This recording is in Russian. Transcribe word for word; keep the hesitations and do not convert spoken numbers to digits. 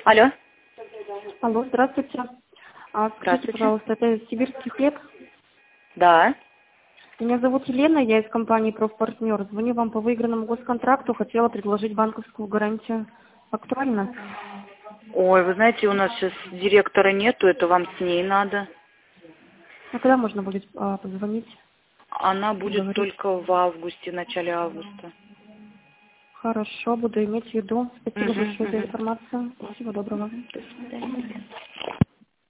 Алло. Алло, здравствуйте. А, скажите, Здравствуйте. пожалуйста, это сибирский хлеб? Да. Меня зовут Елена, я из компании «Профпартнер». Звоню вам по выигранному госконтракту, хотела предложить банковскую гарантию. Актуально? Ой, вы знаете, у нас сейчас директора нету, это вам с ней надо. А когда можно будет а, позвонить, Она будет поговорить? только в августе, в начале августа. Хорошо, буду иметь в виду. Спасибо Угу, большое за угу. информацию. Всего доброго. До свидания.